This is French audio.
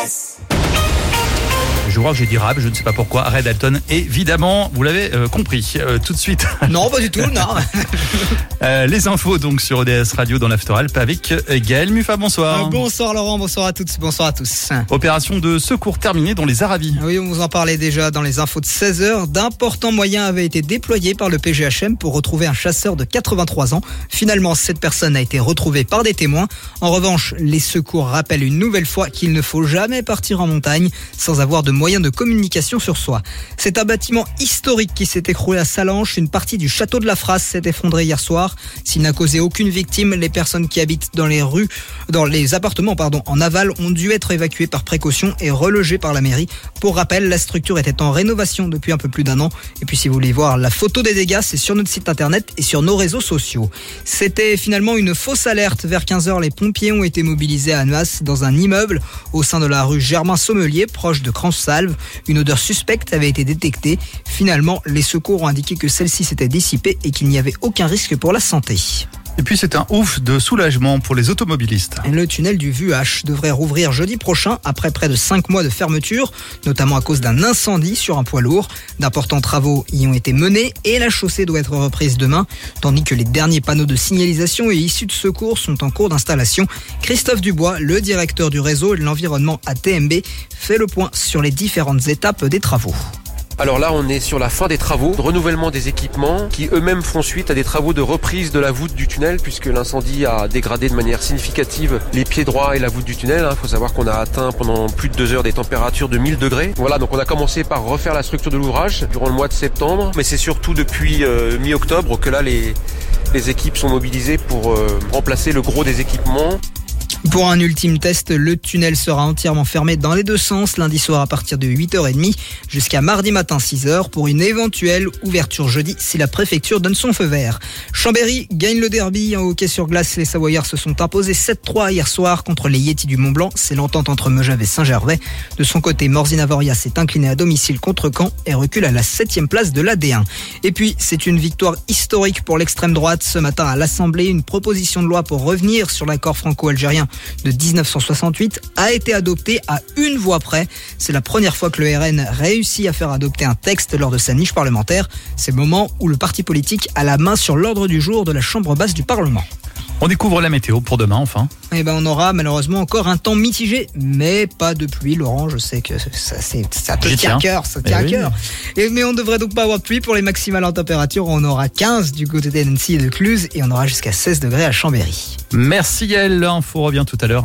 RVVS. Je crois que j'ai dit rap, je ne sais pas pourquoi. Red Alton, évidemment, vous l'avez compris. Tout de suite. Non, pas du tout, non. Les infos donc sur ODS Radio dans l'After Alp avec Gaël Muffat, bonsoir. Bonsoir Laurent, bonsoir à toutes, bonsoir à tous. Opération de secours terminée dans les Aravis. Oui, on vous en parlait déjà dans les infos de 16h. D'importants moyens avaient été déployés par le PGHM pour retrouver un chasseur de 83 ans. Finalement, cette personne a été retrouvée par des témoins. En revanche, les secours rappellent une nouvelle fois qu'il ne faut jamais partir en montagne sans avoir de moyens de communication sur soi. C'est un bâtiment historique qui s'est écroulé à Salanches. Une partie du château de la Frasse s'est effondrée hier soir. S'il n'a causé aucune victime, les personnes qui habitent dans les appartements en aval ont dû être évacuées par précaution et relogées par la mairie. Pour rappel, la structure était en rénovation depuis un peu plus d'un an. Et puis si vous voulez voir la photo des dégâts, c'est sur notre site internet et sur nos réseaux sociaux. C'était finalement une fausse alerte. Vers 15h, les pompiers ont été mobilisés à Annemasse dans un immeuble au sein de la rue Germain-Sommelier, proche de Cransalves. Une odeur suspecte avait été détectée. Finalement, les secours ont indiqué que celle-ci s'était dissipée et qu'il n'y avait aucun risque pour la santé. Et puis c'est un ouf de soulagement pour les automobilistes. Le tunnel du Vuache devrait rouvrir jeudi prochain après près de 5 mois de fermeture, notamment à cause d'un incendie sur un poids lourd. D'importants travaux y ont été menés et la chaussée doit être reprise demain, tandis que les derniers panneaux de signalisation et issus de secours sont en cours d'installation. Christophe Dubois, le directeur du réseau et de l'environnement à TMB, fait le point sur les différentes étapes des travaux. Alors là, on est sur la fin des travaux, renouvellement des équipements qui eux-mêmes font suite à des travaux de reprise de la voûte du tunnel puisque l'incendie a dégradé de manière significative les pieds droits et la voûte du tunnel. Il faut savoir qu'on a atteint pendant plus de 2 heures des températures de 1000 degrés. Voilà, donc on a commencé par refaire la structure de l'ouvrage durant le mois de septembre, mais c'est surtout depuis mi-octobre que là les équipes sont mobilisées pour remplacer le gros des équipements. Pour un ultime test, le tunnel sera entièrement fermé dans les deux sens lundi soir à partir de 8h30 jusqu'à mardi matin 6h pour une éventuelle ouverture jeudi si la préfecture donne son feu vert. Chambéry gagne le derby en hockey sur glace. Les Savoyards se sont imposés 7-3 hier soir contre les Yetis du Mont-Blanc. C'est l'entente entre Megève et Saint-Gervais. De son côté, Morzine-Avoria s'est incliné à domicile contre Caen et recule à la 7e place de la D1. Et puis, c'est une victoire historique pour l'extrême droite. Ce matin à l'Assemblée, une proposition de loi pour revenir sur l'accord franco-algérien de 1968 a été adoptée à une voix près. C'est la première fois que le RN réussit à faire adopter un texte lors de sa niche parlementaire. C'est le moment où le parti politique a la main sur l'ordre du jour de la Chambre basse du Parlement. On découvre la météo pour demain, enfin. On aura malheureusement encore un temps mitigé, mais pas de pluie, Laurent. Je sais que ça te tient à cœur, à cœur. Mais on ne devrait donc pas avoir de pluie pour les maximales en température. On aura 15 du côté d'Annecy et de Cluse et on aura jusqu'à 16 degrés à Chambéry. Merci Gaël, l'info revient tout à l'heure.